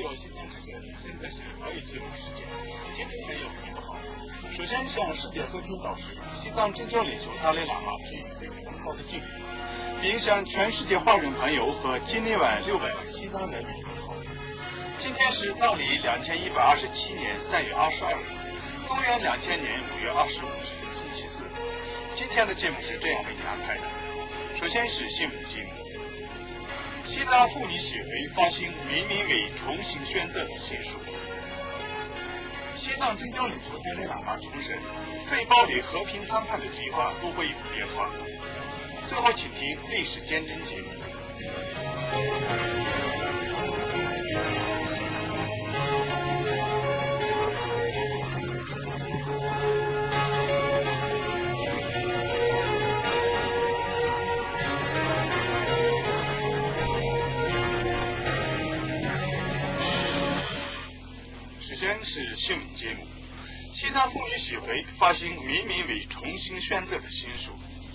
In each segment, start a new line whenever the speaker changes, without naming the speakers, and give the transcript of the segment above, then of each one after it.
有西藏之前，现在是可以记录时间，天气没有并不好。首先向世界和平导师、西藏政教领袖达赖喇嘛致以最崇高的敬意，并向全世界华人朋友和境内外600万西藏人民问好。今天是藏历2127年3月22日，公元2000年5月25日，星期四。今天的节目是这样为您安排的：首先是新闻节目。西藏妇女协会发行命名为重新选择的新书。西藏政教领袖达赖喇嘛重申，非暴力和平谈判的计划不会有变化。最后，请听历史见证节目。首先是新闻节目。西藏妇女协会发行命名为重新选择的新书。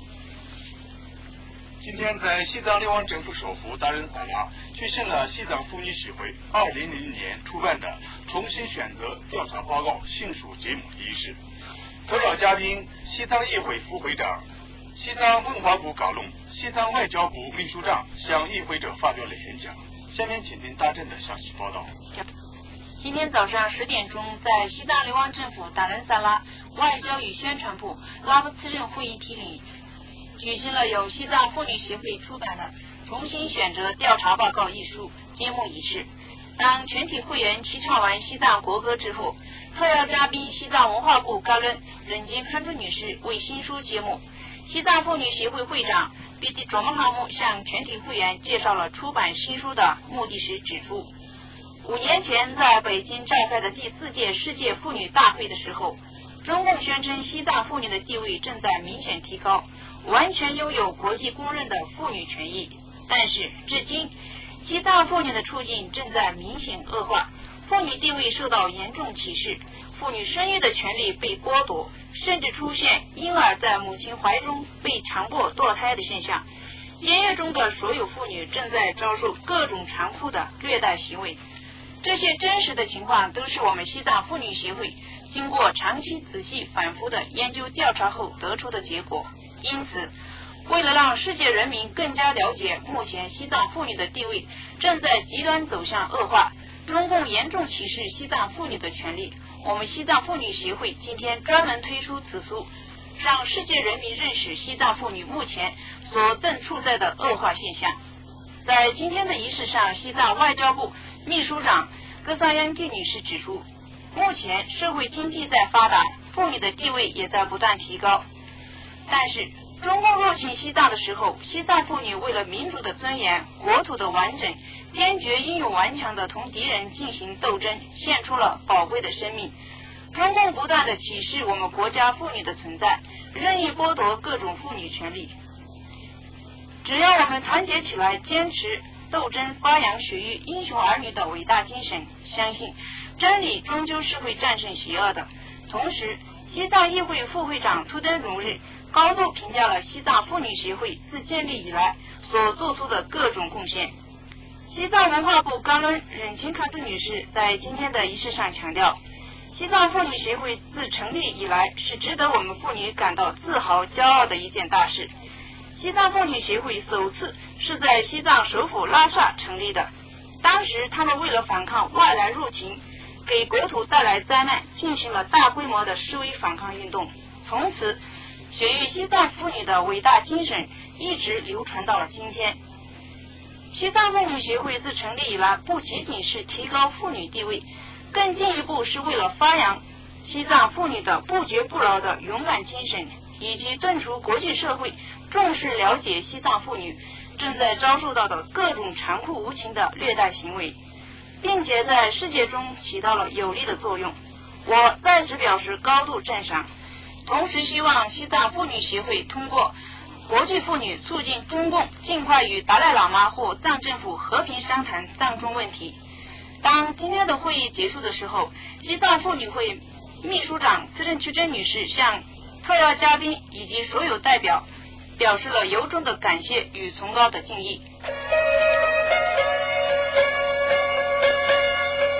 今天在西藏流亡政府首府达仁萨拉举行了西藏妇女协会2000年出版的重新选择调查报告新书揭幕仪式。特邀嘉宾西藏议会副会长、西藏文化部高龙、西藏外交部秘书长向与会者发表了演讲。下面请听大震的详细报道。
今天早上10点钟，在西藏流亡政府达仁萨拉外交与宣传部拉布次任会议厅里，举行了由西藏妇女协会出版的《重新选择调查报告》一书揭幕仪式。当全体会员齐唱完西藏国歌之后，特邀嘉宾西藏文化部高伦任金堪珠女士为新书揭幕。西藏妇女协会会长比迪卓木哈木向全体会员介绍了出版新书的目的时指出，5年前在北京召开的第4届世界妇女大会的时候，中共宣称西藏妇女的地位正在明显提高，完全拥有国际公认的妇女权益。但是至今，西藏妇女的处境正在明显恶化，妇女地位受到严重歧视，妇女生育的权利被剥夺，甚至出现婴儿在母亲怀中被强迫堕胎的现象。监狱中的所有妇女正在遭受各种残酷的虐待行为。这些真实的情况都是我们西藏妇女协会经过长期仔细反复的研究调查后得出的结果。因此，为了让世界人民更加了解目前西藏妇女的地位正在极端走向恶化，中共严重歧视西藏妇女的权利，我们西藏妇女协会今天专门推出此书，让世界人民认识西藏妇女目前所正处在的恶化现象。在今天的仪式上，西藏外交部秘书长格萨央蒂女士指出，目前社会经济在发达，妇女的地位也在不断提高。但是中共入侵西藏的时候，西藏妇女为了民主的尊严、国土的完整，坚决英勇顽强地同敌人进行斗争，献出了宝贵的生命。中共不断地歧视我们国家妇女的存在，任意剥夺各种妇女权利。只要我们团结起来，坚持斗争，发扬血育英雄儿女的伟大精神，相信真理终究是会战胜邪恶的。同时，西藏议会副会长图登荣日高度评价了西藏妇女协会自建立以来所做出的各种贡献。西藏文化部高伦任钦卡杜女士在今天的仪式上强调，西藏妇女协会自成立以来是值得我们妇女感到自豪骄傲的一件大事。西藏妇女协会首次是在西藏首府拉萨成立的，当时他们为了反抗外来入侵，给国土带来灾难，进行了大规模的示威反抗运动。从此，血育西藏妇女的伟大精神一直流传到了今天。西藏妇女协会自成立以来，不仅仅是提高妇女地位，更进一步是为了发扬西藏妇女的不绝不挠的勇敢精神，以及敦促国际社会重视了解西藏妇女正在遭受到的各种残酷无情的虐待行为，并且在世界中起到了有力的作用。我在此表示高度赞赏，同时希望西藏妇女协会通过国际妇女促进中共尽快与达赖喇嘛或藏政府和平商谈藏中问题。当今天的会议结束的时候，西藏妇女会秘书长次任曲珍女士向特邀嘉宾以及所有代表表示了由衷的感谢与崇高的敬意。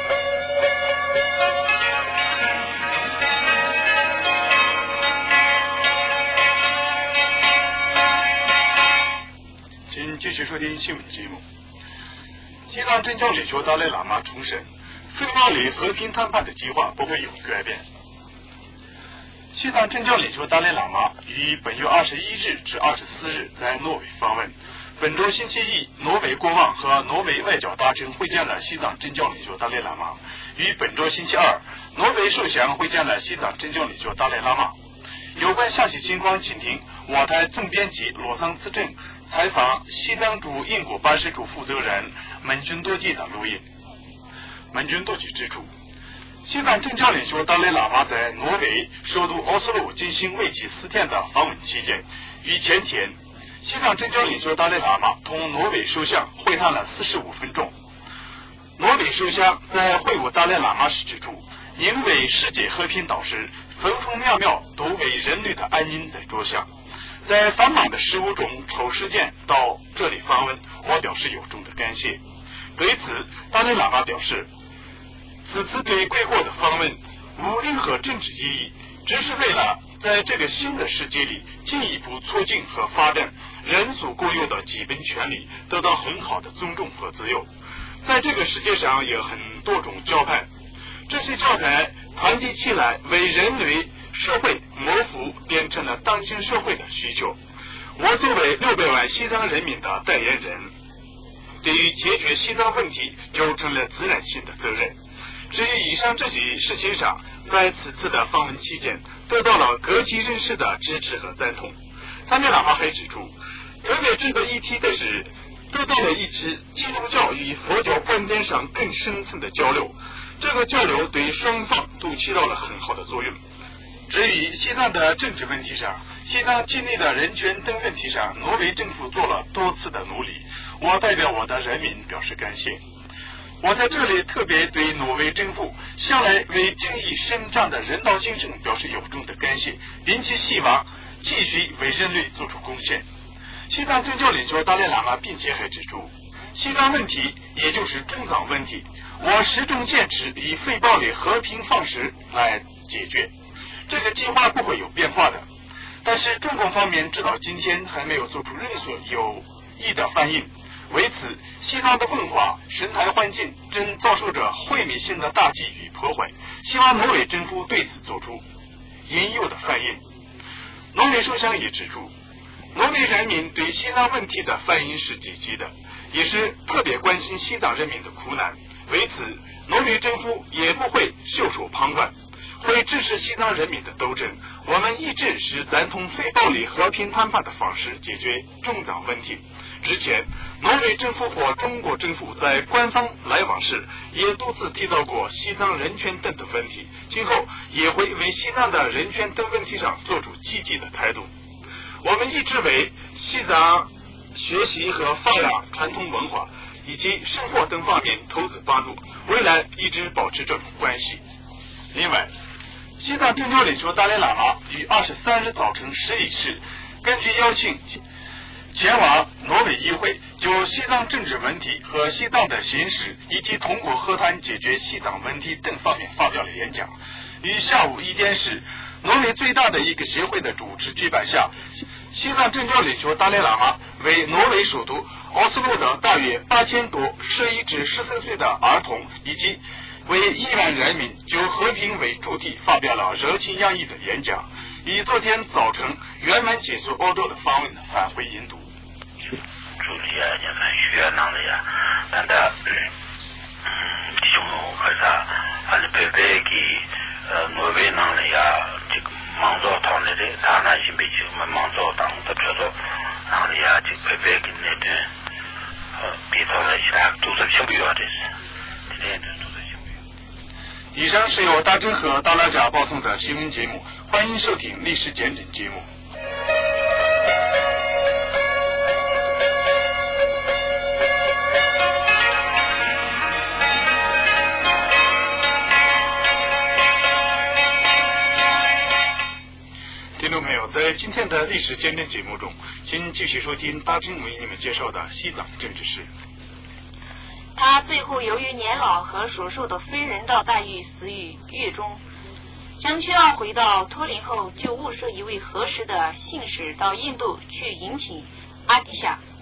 收听新闻节目。西藏政教领袖达赖喇嘛重申，非暴力和平谈判的计划不会有改变。西藏政教领袖达赖喇嘛于本月21日至24日在挪威访问。本周星期一，挪威国王和挪威外交大臣会见了西藏政教领袖达赖喇嘛。于本周星期二，挪威首相会见了西藏政教领袖达赖喇嘛。有关详细情况，请听我台总编辑罗桑资政采访西藏驻英国办事处负责人门军多吉的录音。门军多吉指出，西藏政教领袖达赖喇嘛在挪威首都奥斯陆进行为期4天的访问期间，于前天，西藏政教领袖达赖喇嘛同挪威首相会谈了45分钟。挪威首相在会晤达赖喇嘛时指出，您为世界和平导师，分分秒秒都为人类的安宁在着想。在繁忙的事务中抽时间到这里访问，我表示由衷的感谢。对此，达赖喇嘛表示，此次对贵国的访问无任何政治意义，只是为了在这个新的世界里进一步促进和发展人所共有的基本权利得到很好的尊重和自由。在这个世界上有很多种教派，这些教派团结起来为人类社会谋福，变成了当今社会的需求。我作为600万西藏人民的代言人，对于解决西藏问题就成了自然性的责任。至于以上这些事情上，在此次的访问期间得到了各级人士的支持和赞同。达赖喇嘛还指出，特别值得一提的是，得到了一次基督教与佛教观点上更深层的交流，这个交流对双方都起到了很好的作用。至于西藏的政治问题上，西藏境内的人权等问题上，挪威政府做了多次的努力，我代表我的人民表示感谢。我在这里特别对挪威政府向来为正义伸张的人道精神表示由衷的感谢，并且希望继续为人类做出贡献。西藏政教领袖达赖喇嘛并且还指出，西藏问题也就是中藏问题，我始终坚持以非暴力和平方式来解决，这个计划不会有变化的。但是中共方面直到今天还没有做出任何有益的反应。为此，西藏的文化生态环境正遭受着毁灭性的打击与破坏，希望挪威政府对此做出应有的反应。挪威首相也指出，挪威人民对西藏问题的反应是积极的，也是特别关心西藏人民的苦难。为此，挪威政府也不会袖手旁观，会支持西藏人民的斗争。我们一直是赞同非暴力和平谈判的方式解决中藏问题。之前，挪威政府或中国政府在官方来往时也多次提到过西藏人权等的问题，今后也会为西藏的人权等问题上做出积极的态度。我们一直为西藏学习和发扬传统文化以及生活等方面投资帮助，未来一直保持这种关系。另外，西藏政教领袖达赖喇嘛于23日早晨11时，根据邀请前往挪威议会，就西藏政治问题和西藏的形势以及通过和谈解决西藏问题等方面发表了演讲。于下午1点时，挪威最大的一个协会的主持举办下，西藏政教领袖达赖喇嘛为挪威首都奥斯陆的大约8000多11至14岁的儿童以及为亿万人民就和平为主题发表了热情洋溢的演讲，以昨天早晨圆满结束欧洲的访问返回印度。
主题啊，你们需要能力啊，但的中国可是还是北给挪威能力啊，这个忙着讨论的，他那些北京们忙着当的票做能力啊，这北给那顿比讨论起来都是小不要这是，这点都是小不要。
以上是由大真和大拉家播送的新闻节目，欢迎收听历史见证节目。听众朋友，在今天的历史见证节目中，请继续收听大真为你们介绍的西藏政治史。
他最后由于年老和所受的非人道待遇死于狱中。将军要回到托林后，就物色一位合适的信使到印度去迎请阿迪夏。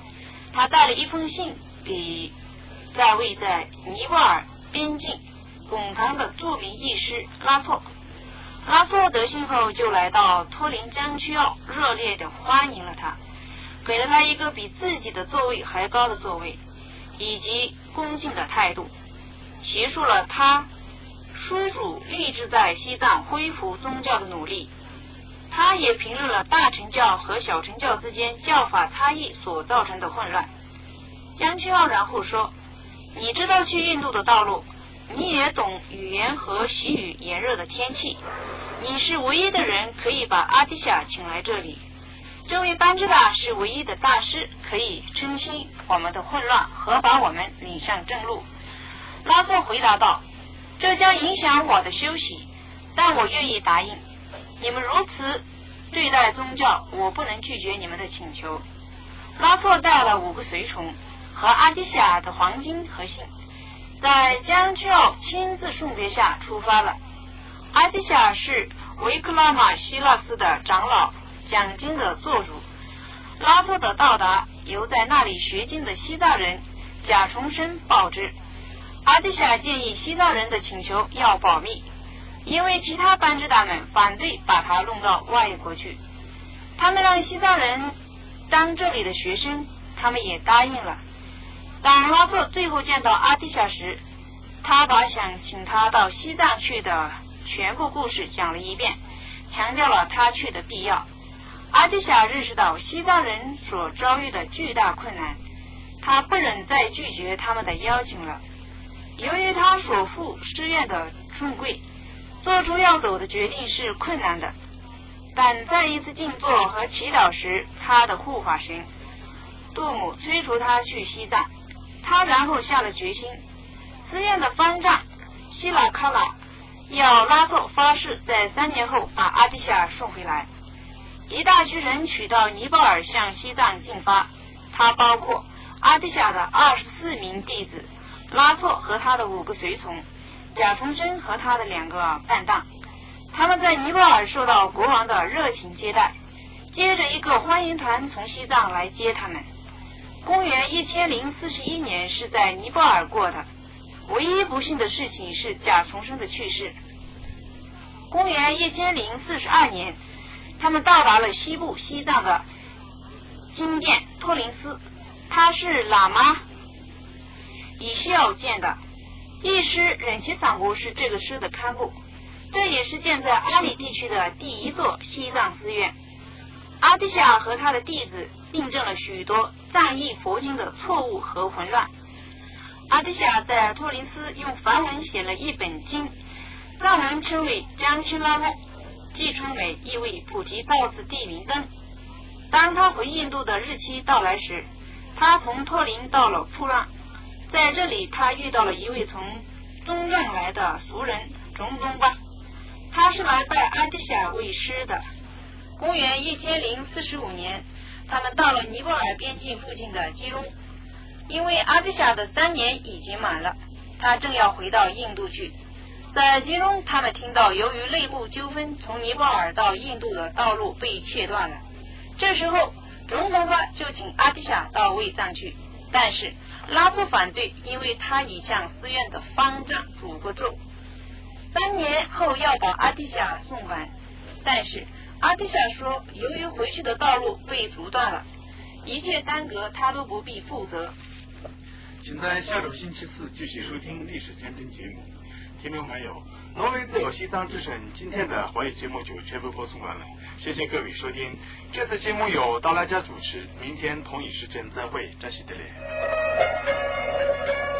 他带了一封信给在位在尼泊尔边境拱堂的著名义师拉措。拉措得信后就来到托林江区奥，热烈地欢迎了他，给了他一个比自己的座位还高的座位，以及恭敬的态度，结束了他叔祖立志在西藏恢复宗教的努力。他也评论了大乘教和小乘教之间教法差异所造成的混乱。江区奥然后说，你知道去印度的道路，你也懂语言和习语炎热的天气，你是唯一的人可以把阿底夏请来这里。这位班智达是唯一的大师，可以澄清我们的混乱和把我们领上正路。拉措回答道，这将影响我的休息，但我愿意答应。你们如此对待宗教，我不能拒绝你们的请求。拉措带了5个随从和阿底夏的黄金和信，在江区奥亲自送别下出发了。阿底夏是维克拉玛希拉斯的长老，讲经的做主。拉措的到达由在那里学经的西藏人贾重生报知。阿底夏建议西藏人的请求要保密，因为其他班智达们反对把他弄到外国去。他们让西藏人当这里的学生，他们也答应了。当拉措最后见到阿底夏时，他把想请他到西藏去的全部故事讲了一遍，强调了他去的必要。阿底夏认识到西藏人所遭遇的巨大困难，他不忍再拒绝他们的邀请了。由于他所负誓愿的重贵，做出要走的决定是困难的，但在一次静坐和祈祷时，他的护法神杜姆催促他去西藏，他然后下了决心。寺院的方丈希拉卡拉要拉措发誓在3年后把阿底夏送回来。一大群人取到尼泊尔向西藏进发，他包括阿底夏的24名弟子，拉措和他的5个随从，贾重生和他的2个伴档。他们在尼泊尔受到国王的热情接待，接着一个欢迎团从西藏来接他们。公元1041年是在尼泊尔过的，唯一不幸的事情是贾重生的去世。公元1042年，他们到达了西部西藏的金殿托林斯，它是喇嘛以西奥建的，义师忍其桑古是这个师的堪布，这也是建在阿里地区的第一座西藏寺院。阿底夏和他的弟子订正了许多藏译佛经的错误和混乱。阿底夏在托林斯用梵文写了一本经，藏文称为江区拉木，即称为意为普提道次地明灯。当他回印度的日期到来时，他从托林到了普朗，在这里他遇到了一位从中藏来的俗人种东巴，他是来拜阿底夏为师的。公元1045年，他们到了尼泊尔边境附近的基隆，因为阿底夏的3年已经满了，他正要回到印度去。在基隆，他们听到由于内部纠纷，从尼泊尔到印度的道路被切断了。这时候种东巴就请阿底夏到卫藏去，但是拉措反对，因为他已向寺院的方丈诅过咒，3年后要把阿底夏送还。但是阿底夏说，由于回去的道路被阻断了，一切耽搁他都不必负责。
请在下周星期4继续收听历史见证节目。听众朋友，挪威自由西藏之声今天的华语节目就全部播送完了，谢谢各位收听。这次节目由达拉加主持，明天同一时间再会，扎西德勒。